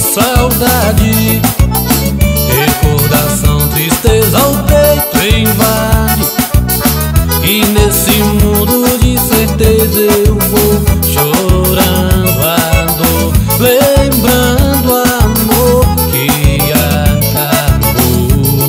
saudade. Recordação, tristeza ao peito invade. E nesse mundo de certeza eu vou chorando a dor, lembrando o amor que acabou.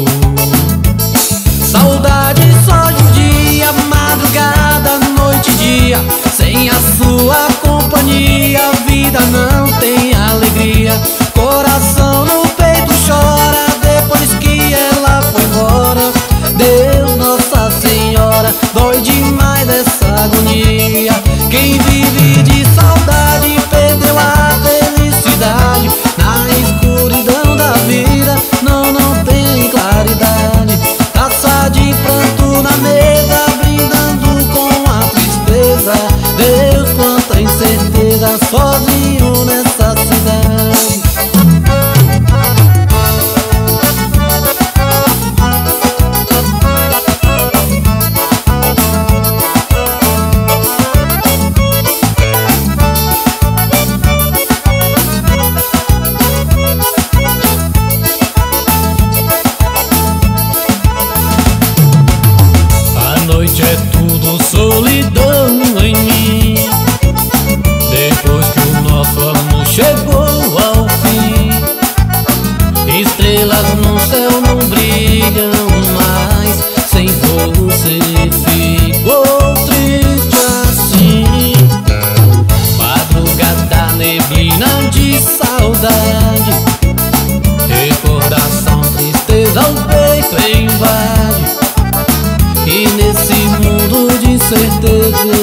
Saudade só de um dia, madrugada, noite e dia. Sem a sua companhia a vida não tem alegria. Coração no peito chora depois que ela foi embora. Deus, Nossa Senhora, dói demais essa agonia. Quem vive de saudade perdeu a felicidade. Na escuridão da vida não tem claridade. Taça de pranto na mesa, brindando com a tristeza. Deus, quanta incerteza, sozinho nessa cidade. É tudo solidão em mim. Depois que o nosso amor chegou ao fim, estrelas no céu não brilham mais. Sem você ficou triste assim. Madrugada, neblina de saudade. Recordação, tristeza ao peito invade. E nesse mundo de certeza